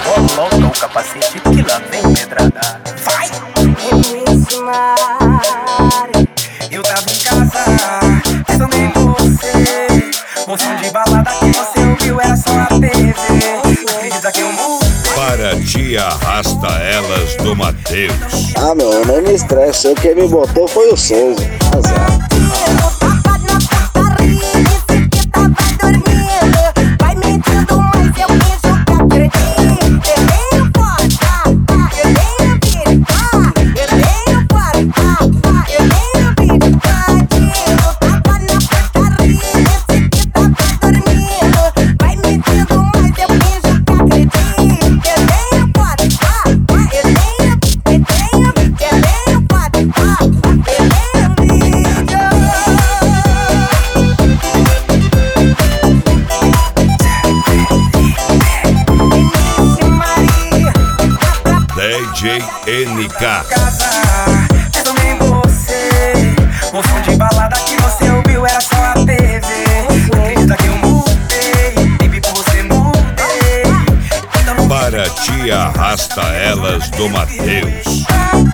Coloca o capacete que lá vem pedrada. Vai! Eu tava em casa, pensando em você. Moção de balada que você ouviu era só a TV. Acredita que eu mudei? Para te arrasta elas do Mateus. Ah, meu, não me estresse. Quem me botou foi o Souza. Azar. DJ NK. Pensando em você. Moção de balada que você ouviu era só a TV. Acredita que eu mudei, baby, por você mudei. Então não Para te arrasta elas do Mateus.